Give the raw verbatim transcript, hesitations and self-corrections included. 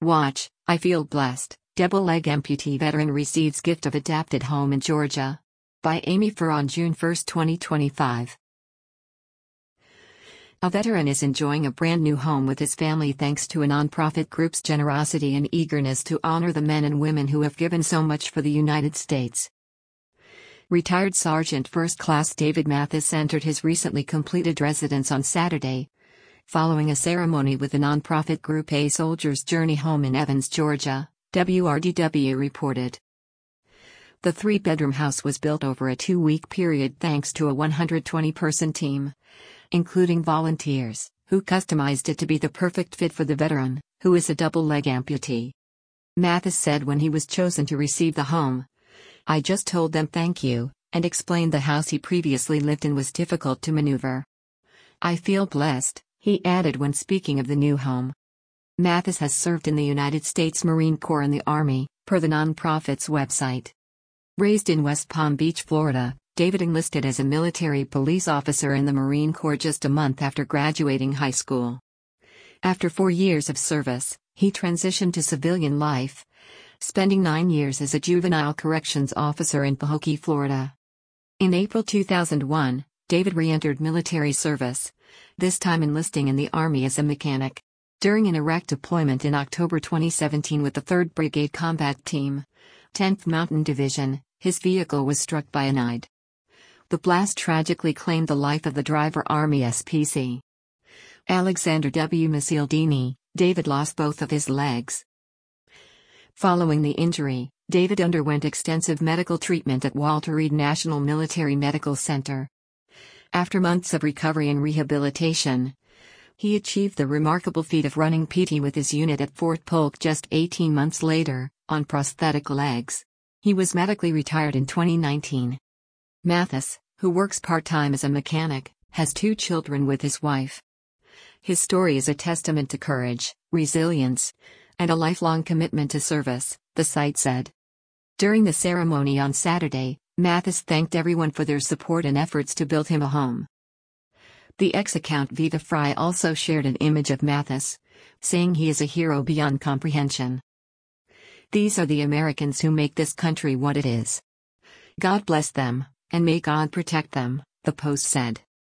Watch, I feel blessed. Double-leg amputee veteran receives gift of adapted home in Georgia. By Amy Furr on June first, twenty twenty-five. A veteran is enjoying a brand new home with his family thanks to a nonprofit group's generosity and eagerness to honor the men and women who have given so much for the United States. Retired Sergeant First Class David Mathis entered his recently completed residence on Saturday, following a ceremony with the nonprofit group A Soldier's Journey Home in Evans, Georgia, W R D W reported. The three-bedroom house was built over a two-week period thanks to a one hundred twenty person team, including volunteers, who customized it to be the perfect fit for the veteran, who is a double-leg amputee. Mathis said when he was chosen to receive the home, "I just told them thank you," and explained the house he previously lived in was difficult to maneuver. "I feel blessed," he added when speaking of the new home. Mathis has served in the United States Marine Corps and the Army, per the nonprofit's website. Raised in West Palm Beach, Florida, David enlisted as a military police officer in the Marine Corps just a month after graduating high school. After four years of service, he transitioned to civilian life, spending nine years as a juvenile corrections officer in Pahokee, Florida. In April two thousand one, David re-entered military service, this time enlisting in the Army as a mechanic. During an Iraq deployment in October twenty seventeen with the third Brigade Combat Team, tenth Mountain Division, his vehicle was struck by an I E D. The blast tragically claimed the life of the driver, Army S P C Alexander W. Masildini. David lost both of his legs. Following the injury, David underwent extensive medical treatment at Walter Reed National Military Medical Center. After months of recovery and rehabilitation, he achieved the remarkable feat of running P T with his unit at Fort Polk just eighteen months later, on prosthetic legs. He was medically retired in twenty nineteen. Mathis, who works part-time as a mechanic, has two children with his wife. His story is a testament to courage, resilience, and a lifelong commitment to service, the site said. During the ceremony on Saturday, Mathis thanked everyone for their support and efforts to build him a home. The X account Vita Fry also shared an image of Mathis, saying he is a hero beyond comprehension. "These are the Americans who make this country what it is. God bless them, and may God protect them," the post said.